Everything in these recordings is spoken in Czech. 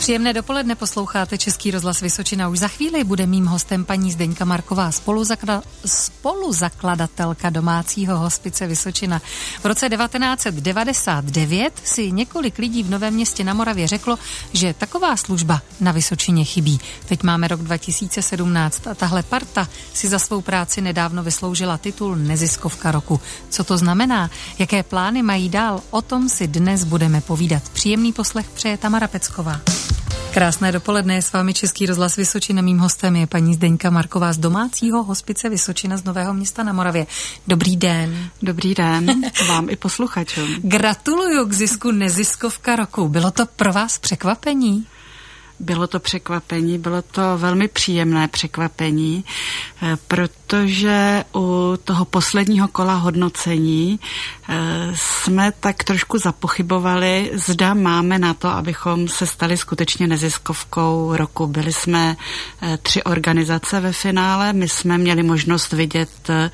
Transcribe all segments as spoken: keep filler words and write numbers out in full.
Příjemné dopoledne, posloucháte Český rozhlas Vysočina. Už za chvíli bude mým hostem paní Zdeňka Marková, spoluzakla- spoluzakladatelka domácího hospice Vysočina. V roce devatenáct set devadesát devět si několik lidí v Novém Městě na Moravě řeklo, že taková služba na Vysočině chybí. Teď máme rok dva tisíce sedmnáct a tahle parta si za svou práci nedávno vysloužila titul Neziskovka roku. Co to znamená? Jaké plány mají dál? O tom si dnes budeme povídat. Příjemný poslech přeje Tamara Pecková. Krásné dopoledne, je s vámi Český rozhlas Vysočina. Mým hostem je paní Zdeňka Marková z domácího hospice Vysočina z Nového Města na Moravě. Dobrý den. Dobrý den, vám i posluchačům. Gratuluju k zisku Neziskovka roku. Bylo to pro vás překvapení? Bylo to překvapení, bylo to velmi příjemné překvapení, protože u toho posledního kola hodnocení jsme tak trošku zapochybovali, zda máme na to, abychom se stali skutečně neziskovkou roku. Byli jsme tři organizace ve finále, my jsme měli možnost vidět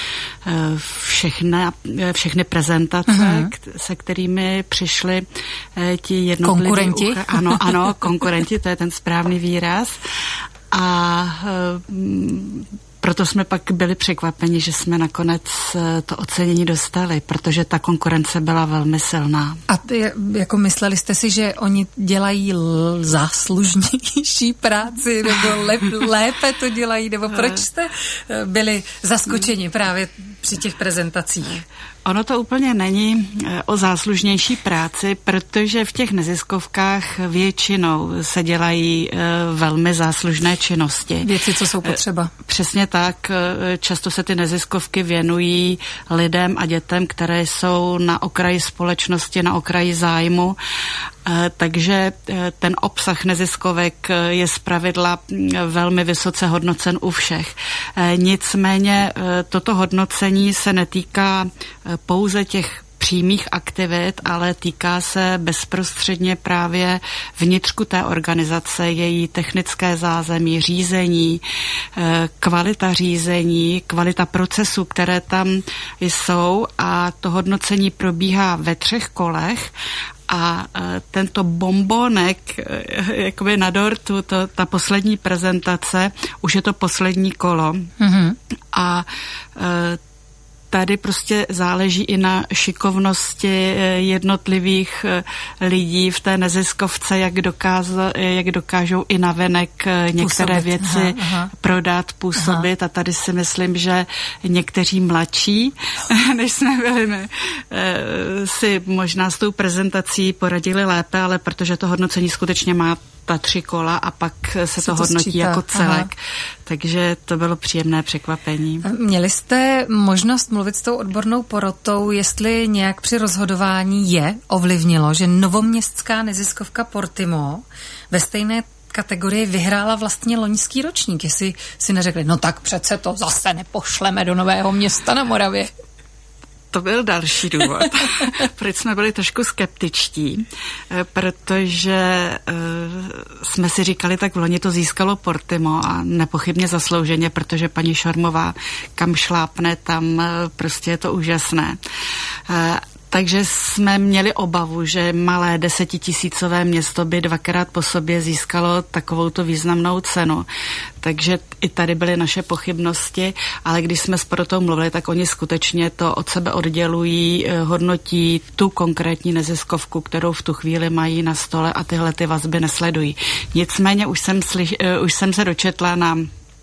všechny, všechny prezentace, mm-hmm. se kterými přišli ti jednotliví... Konkurenti? Ucha- ano, ano, konkurenti, to je ten správný výraz. A proto jsme pak byli překvapeni, že jsme nakonec to ocenění dostali, protože ta konkurence byla velmi silná. A ty, jako mysleli jste si, že oni dělají l- záslužnější práci, nebo lep, lépe to dělají, nebo proč jste byli zaskočeni právě při těch prezentacích? Ono to úplně není o záslužnější práci, protože v těch neziskovkách většinou se dělají velmi záslužné činnosti. Věci, co jsou potřeba. Přesně tak. Často se ty neziskovky věnují lidem a dětem, které jsou na okraji společnosti, na okraji zájmu. Takže ten obsah neziskovek je zpravidla velmi vysoce hodnocen u všech. Nicméně toto hodnocení se netýká pouze těch přímých aktivit, ale týká se bezprostředně právě vnitřku té organizace, její technické zázemí, řízení, kvalita řízení, kvalita procesů, které tam jsou, a to hodnocení probíhá ve třech kolech. A tento bombonek, jakoby na dortu, to, ta poslední prezentace, už je to poslední kolo. Mm-hmm. A tady prostě záleží i na šikovnosti jednotlivých lidí v té neziskovce, jak, dokáz, jak dokážou i navenek některé působit. věci aha, aha. prodat, působit. Aha. A tady si myslím, že někteří mladší, než jsme byli my, si možná s tou prezentací poradili lépe, ale protože to hodnocení skutečně má ta tři kola a pak se to, to hodnotí sčítá. Jako celek. Aha. Takže to bylo příjemné překvapení. Měli jste možnost mluvit s tou odbornou porotou, jestli nějak při rozhodování je ovlivnilo, že novoměstská neziskovka Portimo ve stejné kategorii vyhrála vlastně loňský ročník, jestli si neřekli, no tak přece to zase nepošleme do Nového Města na Moravě. To byl další důvod, proč jsme byli trošku skeptičtí, protože jsme si říkali, tak v loni to získalo Portimo a nepochybně zaslouženě, protože paní Šormová kam šlápne, tam prostě je to úžasné. Takže jsme měli obavu, že malé desetitisícové město by dvakrát po sobě získalo takovouto významnou cenu. Takže i tady byly naše pochybnosti, ale když jsme s porotou mluvili, tak oni skutečně to od sebe oddělují, hodnotí tu konkrétní neziskovku, kterou v tu chvíli mají na stole, a tyhle ty vazby nesledují. Nicméně už jsem, slyš, už jsem se dočetla na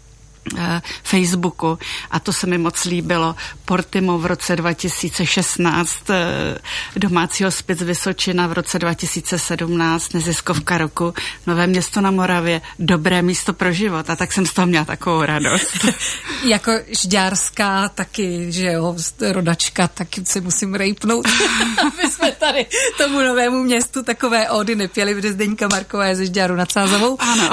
Facebooku, a to se mi moc líbilo. Portimo v roce dva tisíce šestnáct, domácí hospic Vysočina v roce dva tisíce sedmnáct, neziskovka roku, Nové Město na Moravě, dobré místo pro život. A tak jsem z toho měla takovou radost. Jako žďárská taky, že jo, rodačka, taky si musím rejpnout, aby jsme tady tomu Novému Městu takové ódy nepěli, protože Zdeňka Marková je ze Žďáru nad Sázavou. Ano.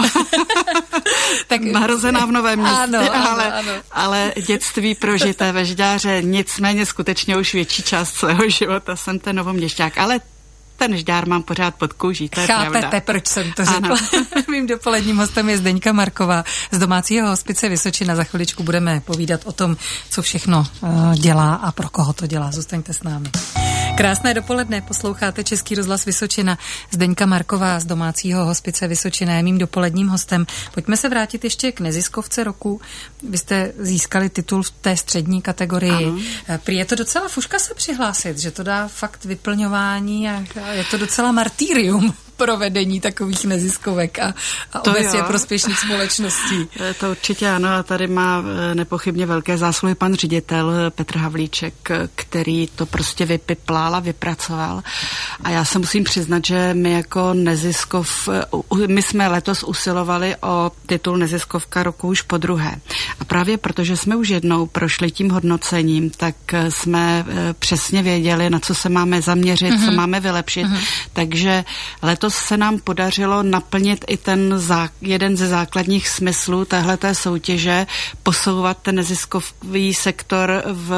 Tak narozená v Novém Městě. Ano, ano, ale, ano. ale dětství prožité ve Žďáře, nicméně skutečně už větší část svého života jsem ten novoměšťák, ale ten Žďár mám pořád pod kůží, to je Chápete, pravda. proč jsem to řekla. Mým dopoledním hostem je Zdeňka Marková z domácího hospice Vysočina. Za chviličku budeme povídat o tom, co všechno uh, dělá a pro koho to dělá. Zůstaňte s námi. Krásné dopoledne, posloucháte Český rozhlas Vysočina. Zdeňka Marková z domácího hospice Vysočina je mým dopoledním hostem. Pojďme se vrátit ještě k neziskovce roku. Vy jste získali titul v té střední kategorii. Ano. Prý je to docela fuška se přihlásit, že to dá fakt vyplňování a je to docela martýrium provedení takových neziskovek a, a obecně prospěšných společností. To určitě ano a tady má nepochybně velké zásluhy pan ředitel Petr Havlíček, který to prostě vypiplal a vypracoval. A já se musím přiznat, že my jako neziskov, my jsme letos usilovali o titul neziskovka roku už po druhé. A právě protože jsme už jednou prošli tím hodnocením, tak jsme přesně věděli, na co se máme zaměřit, mm-hmm. co máme vylepšit. Mm-hmm. Takže letos se nám podařilo naplnit i ten zá, jeden ze základních smyslů téhleté soutěže, posouvat ten neziskový sektor v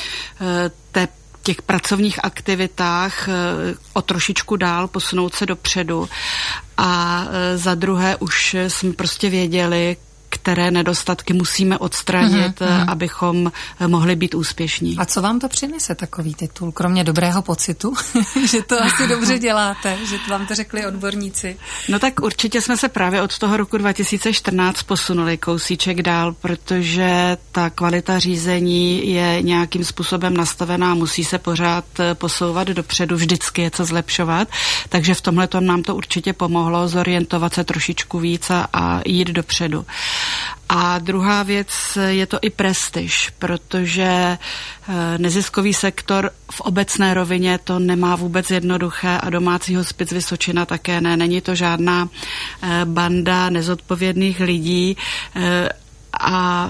té těch pracovních aktivitách o trošičku dál, posunout se dopředu. A za druhé už jsme prostě věděli, které nedostatky musíme odstranit, uhum, abychom mohli být úspěšní. A co vám to přinese takový titul, kromě dobrého pocitu, že to asi dobře děláte, že vám to řekli odborníci? No tak určitě jsme se právě od toho roku dva tisíce čtrnáct posunuli kousíček dál, protože ta kvalita řízení je nějakým způsobem nastavená, musí se pořád posouvat dopředu, vždycky je co zlepšovat, takže v tomhle nám to určitě pomohlo zorientovat se trošičku víc a, a jít dopředu. A druhá věc je to i prestiž, protože neziskový sektor v obecné rovině to nemá vůbec jednoduché a domácí hospic Vysočina také ne. Není to žádná banda nezodpovědných lidí a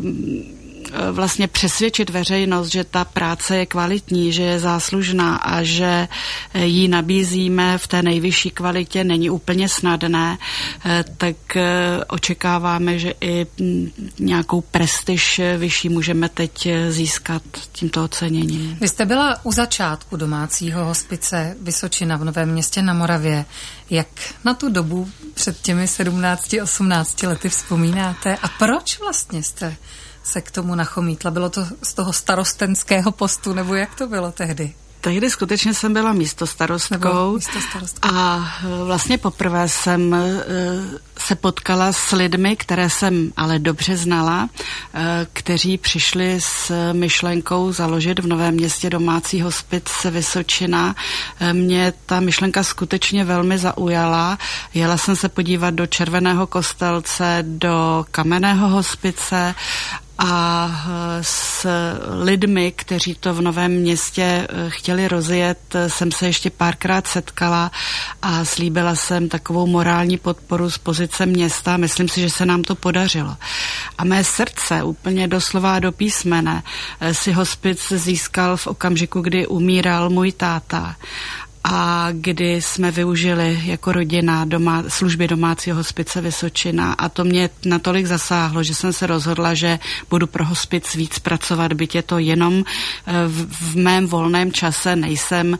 vlastně přesvědčit veřejnost, že ta práce je kvalitní, že je záslužná a že ji nabízíme v té nejvyšší kvalitě, není úplně snadné, tak očekáváme, že i nějakou prestiž vyšší můžeme teď získat tímto oceněním. Vy jste byla u začátku domácího hospice Vysočina v Novém Městě na Moravě. Jak na tu dobu před těmi sedmnácti osmnácti lety vzpomínáte a proč vlastně jste se k tomu nachomítla? Bylo to z toho starostenského postu, nebo jak to bylo tehdy? Tehdy skutečně jsem byla místostarostkou a vlastně poprvé jsem se potkala s lidmi, které jsem ale dobře znala, kteří přišli s myšlenkou založit v Novém Městě domácí hospic Vysočina. Mě ta myšlenka skutečně velmi zaujala. Jela jsem se podívat do Červeného Kostelce, do Kamenného hospice a s lidmi, kteří to v Novém Městě chtěli rozjet, jsem se ještě párkrát setkala a slíbila jsem takovou morální podporu z pozice města. Myslím si, že se nám to podařilo. A mé srdce úplně doslova do písmene si hospic získal v okamžiku, kdy umíral můj táta. A kdy jsme využili jako rodina doma, služby domácího hospice Vysočina a to mě natolik zasáhlo, že jsem se rozhodla, že budu pro hospic víc pracovat, byť je to jenom v, v mém volném čase, nejsem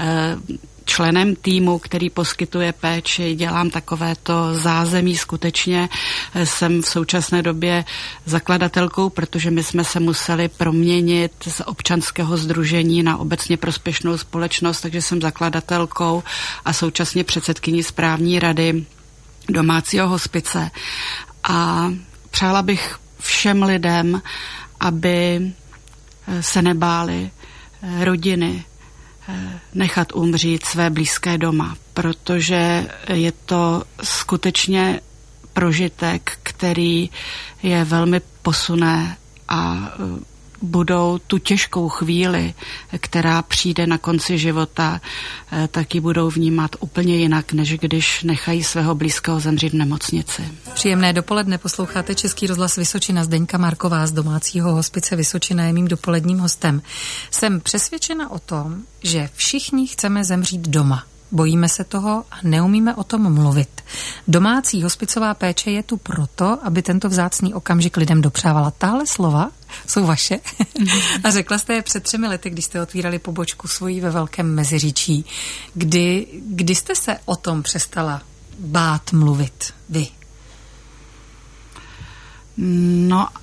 členem týmu, který poskytuje péči, dělám takovéto zázemí, skutečně jsem v současné době zakladatelkou, protože my jsme se museli proměnit z občanského sdružení na obecně prospěšnou společnost, takže jsem zakladatelkou a současně předsedkyní správní rady domácího hospice. A přála bych všem lidem, aby se nebáli rodiny nechat umřít své blízké doma, protože je to skutečně prožitek, který je velmi posunné a budou tu těžkou chvíli, která přijde na konci života, tak ji budou vnímat úplně jinak, než když nechají svého blízkého zemřít v nemocnici. Příjemné dopoledne, posloucháte Český rozhlas Vysočina. Zdeňka Marková z domácího hospice Vysočina je mým dopoledním hostem. Jsem přesvědčena o tom, že všichni chceme zemřít doma. Bojíme se toho a neumíme o tom mluvit. Domácí hospicová péče je tu proto, aby tento vzácný okamžik lidem dopřávala. Tahle slova jsou vaše. A řekla jste je před třemi lety, když jste otvírali pobočku svoji ve Velkém Meziříčí. Kdy, kdy jste se o tom přestala bát mluvit vy? No,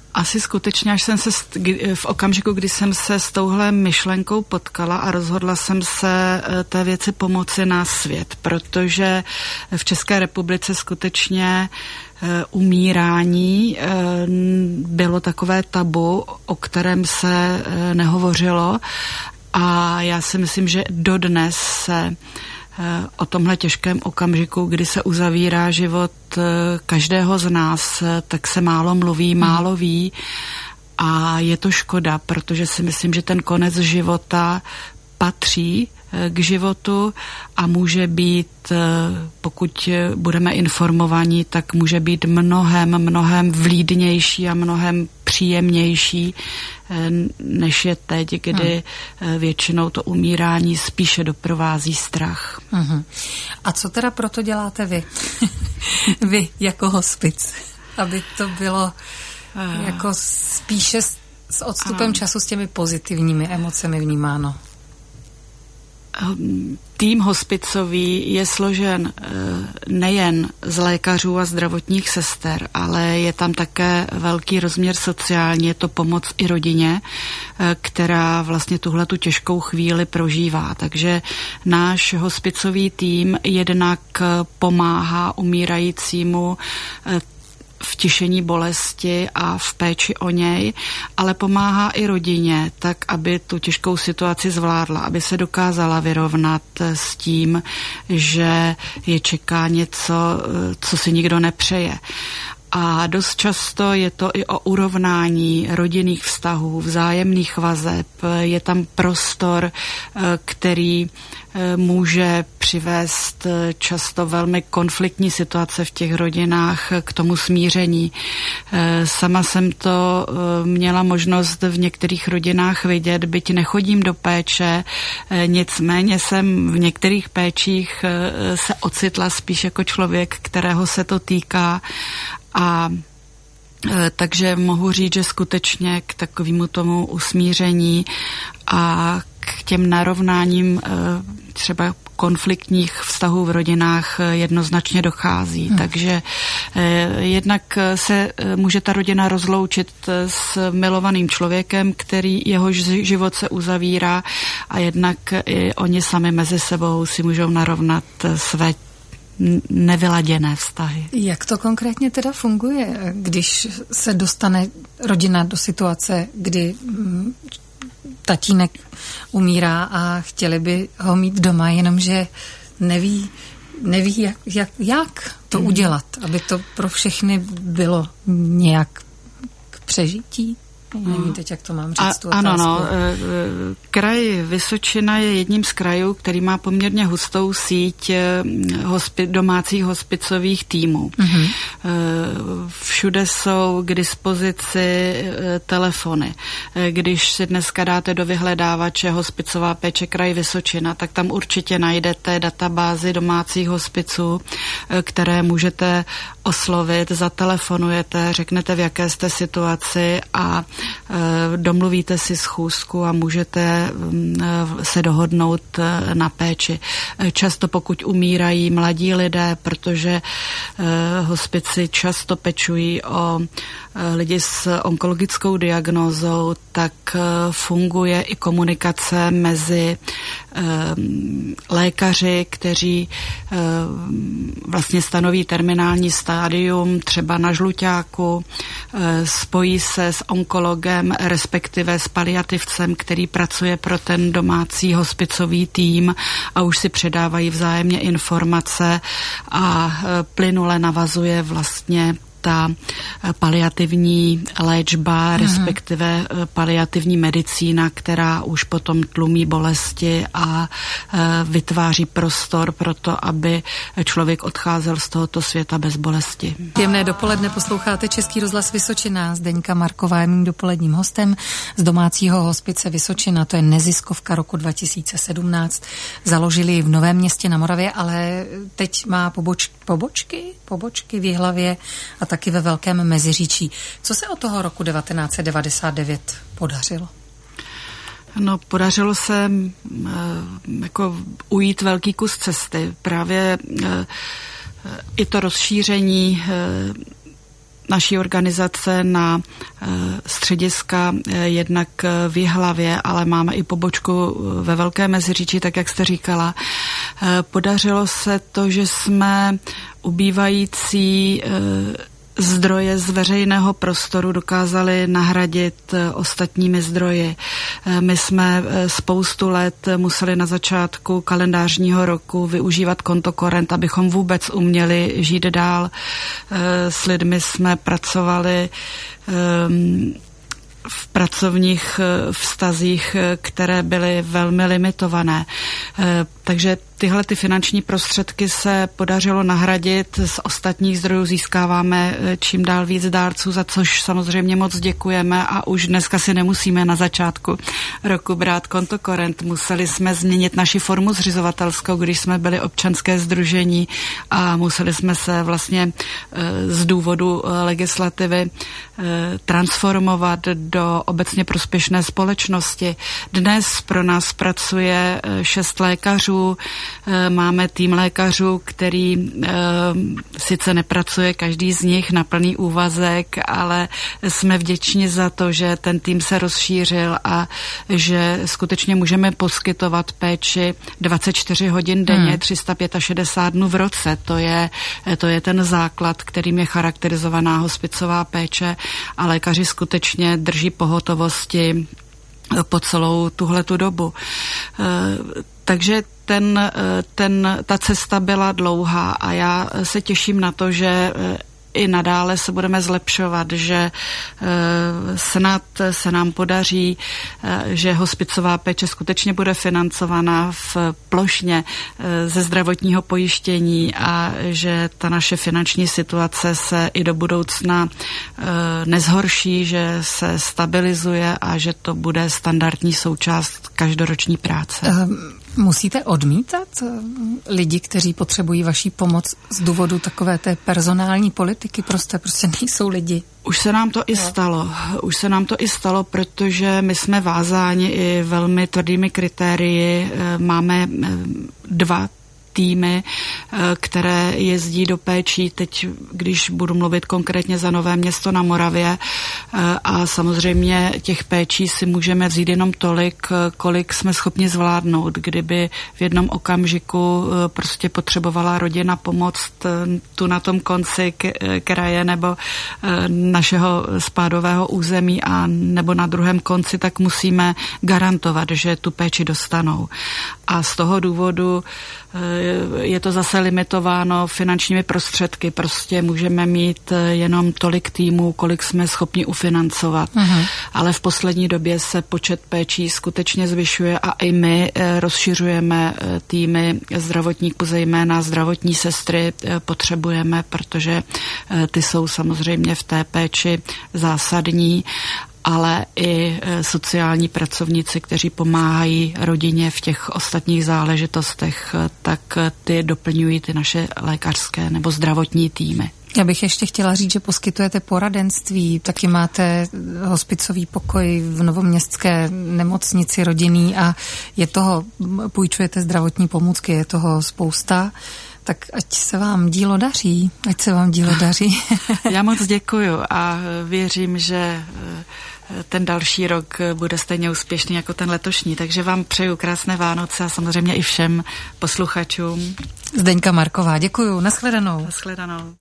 Asi skutečně, až jsem se v okamžiku, kdy jsem se s touhle myšlenkou potkala a rozhodla jsem se té věci pomoci na svět, protože v České republice skutečně umírání bylo takové tabu, o kterém se nehovořilo, a já si myslím, že dodnes se o tomhle těžkém okamžiku, kdy se uzavírá život každého z nás, tak se málo mluví, málo ví, a je to škoda, protože si myslím, že ten konec života patří k životu a může být, pokud budeme informovaní, tak může být mnohem, mnohem vlídnější a mnohem příjemnější, než je teď, kdy hmm. většinou to umírání spíše doprovází strach. Hmm. A co teda proto děláte vy? Vy jako hospic, aby to bylo jako spíše s odstupem ano. času s těmi pozitivními emocemi vnímáno? Tým hospicový je složen nejen z lékařů a zdravotních sester, ale je tam také velký rozměr sociální, je to pomoc i rodině, která vlastně tuhletu těžkou chvíli prožívá. Takže náš hospicový tým jednak pomáhá umírajícímu v tišení bolesti a v péči o něj, ale pomáhá i rodině, tak aby tu těžkou situaci zvládla, aby se dokázala vyrovnat s tím, že je čeká něco, co si nikdo nepřeje. A dost často je to i o urovnání rodinných vztahů, vzájemných vazeb. Je tam prostor, který může přivést často velmi konfliktní situace v těch rodinách k tomu smíření. Sama jsem to měla možnost v některých rodinách vidět, byť nechodím do péče, nicméně jsem v některých péčích se ocitla spíš jako člověk, kterého se to týká. A takže mohu říct, že skutečně k takovému tomu usmíření a k těm narovnáním třeba konfliktních vztahů v rodinách jednoznačně dochází. Hmm. Takže jednak se může ta rodina rozloučit s milovaným člověkem, který jehož život se uzavírá, a jednak i oni sami mezi sebou si můžou narovnat své nevyladěné vztahy. Jak to konkrétně teda funguje, když se dostane rodina do situace, kdy tatínek umírá a chtěli by ho mít doma, jenomže neví, neví jak, jak, jak to mm. udělat, aby to pro všechny bylo nějak k přežití? Nevím teď, jak to mám říct, tu Ano, no. Kraj Vysočina je jedním z krajů, který má poměrně hustou síť hospi- domácích hospicových týmů. Mm-hmm. Všude jsou k dispozici telefony. Když si dneska dáte do vyhledávače hospicová péče kraj Vysočina, tak tam určitě najdete databázi domácích hospiců, které můžete oslovit, zatelefonujete, řeknete, v jaké jste situaci, a domluvíte si schůzku a můžete se dohodnout na péči. Často pokud umírají mladí lidé, protože hospici často pečují o lidi s onkologickou diagnózou, tak funguje i komunikace mezi lékaři, kteří vlastně stanoví terminální stádium třeba na žluťáku, spojí se s onkologem, respektive s paliativcem, který pracuje pro ten domácí hospicový tým, a už si předávají vzájemně informace a plynule navazuje vlastně ta paliativní léčba, hmm. respektive paliativní medicína, která už potom tlumí bolesti a vytváří prostor pro to, aby člověk odcházel z tohoto světa bez bolesti. Příjemné dopoledne, posloucháte Český rozhlas Vysočina. Zdeňka Marková je mým dopoledním hostem z domácího hospice Vysočina. To je neziskovka roku dva tisíce sedmnáct. Založili ji v Novém Městě na Moravě, ale teď má poboč, pobočky, pobočky v Jihlavě a taky ve Velkém Meziříčí. Co se od toho roku devatenáct set devadesát devět podařilo? No, podařilo se e, jako ujít velký kus cesty. Právě e, i to rozšíření e, naší organizace na střediska jednak v Jihlavě, ale máme i pobočku ve Velké Meziříčí, tak jak jste říkala. Podařilo se to, že jsme ubývající zdroje z veřejného prostoru dokázali nahradit ostatními zdroji. My jsme spoustu let museli na začátku kalendářního roku využívat kontokorent, abychom vůbec uměli žít dál. S lidmi jsme pracovali v pracovních vztazích, které byly velmi limitované. Takže tyhle ty finanční prostředky se podařilo nahradit, z ostatních zdrojů získáváme čím dál víc dárců, za což samozřejmě moc děkujeme a už dneska si nemusíme na začátku roku brát kontokorent. Museli jsme změnit naši formu zřizovatelskou, když jsme byli občanské sdružení a museli jsme se vlastně z důvodu legislativy transformovat do obecně prospěšné společnosti. Dnes pro nás pracuje šest lékařů, máme tým lékařů, který e, sice nepracuje každý z nich na plný úvazek, ale jsme vděční za to, že ten tým se rozšířil a že skutečně můžeme poskytovat péči dvacet čtyři hodin denně, hmm. tři sta šedesát pět dnů v roce. To je, to je ten základ, kterým je charakterizovaná hospicová péče a lékaři skutečně drží pohotovosti po celou tuhletu dobu. E, takže ten, ten, ta cesta byla dlouhá a já se těším na to, že i nadále se budeme zlepšovat, že snad se nám podaří, že hospicová péče skutečně bude financovaná v plošně ze zdravotního pojištění a že ta naše finanční situace se i do budoucna nezhorší, že se stabilizuje a že to bude standardní součást každoroční práce. Um. Musíte odmítat lidi, kteří potřebují vaší pomoc z důvodu takové té personální politiky? Prostě, prostě nejsou lidi. Už se nám to i stalo. Už se nám to i stalo, protože my jsme vázáni i velmi tvrdými kritérii. Máme dva týmy, které jezdí do péčí, teď když budu mluvit konkrétně za Nové Město na Moravě a samozřejmě těch péčí si můžeme vzít jenom tolik, kolik jsme schopni zvládnout. Kdyby v jednom okamžiku prostě potřebovala rodina pomoct tu na tom konci kraje nebo našeho spádového území a nebo na druhém konci, tak musíme garantovat, že tu péči dostanou. A z toho důvodu je to zase limitováno finančními prostředky. Prostě můžeme mít jenom tolik týmů, kolik jsme schopni ufinancovat. Uh-huh. Ale v poslední době se počet péčí skutečně zvyšuje a i my rozšiřujeme týmy zdravotníků, zejména zdravotní sestry potřebujeme, protože ty jsou samozřejmě v té péči zásadní, ale i sociální pracovníci, kteří pomáhají rodině v těch ostatních záležitostech, tak ty doplňují ty naše lékařské nebo zdravotní týmy. Já bych ještě chtěla říct, že poskytujete poradenství, taky máte hospicový pokoj v novoměstské nemocnici rodinný a je toho, půjčujete zdravotní pomůcky, je toho spousta. Tak ať se vám dílo daří, ať se vám dílo daří. Já moc děkuju a věřím, že ten další rok bude stejně úspěšný jako ten letošní, takže vám přeju krásné Vánoce a samozřejmě i všem posluchačům. Zdeňka Marková, děkuju, nashledanou. Nashledanou.